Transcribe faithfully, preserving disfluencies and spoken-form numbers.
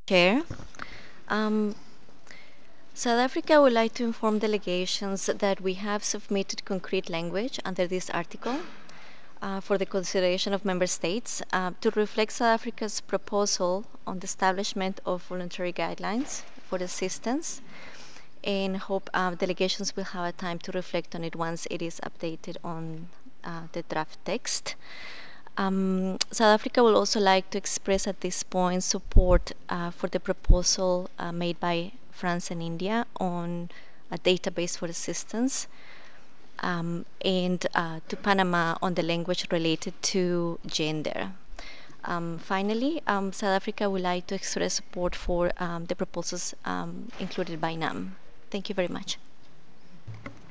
Chair. Um, South Africa would like to inform delegations that we have submitted concrete language under this article uh, for the consideration of member states uh, to reflect South Africa's proposal on the establishment of voluntary guidelines for assistance, and hope uh, delegations will have a time to reflect on it once it is updated on uh, the draft text. Um, South Africa will also like to express at this point support uh, for the proposal uh, made by France and India on a database for assistance, um, and uh, to Panama on the language related to gender. Um, finally, um, South Africa would like to express support for um, the proposals um, included by NAM. Thank you very much.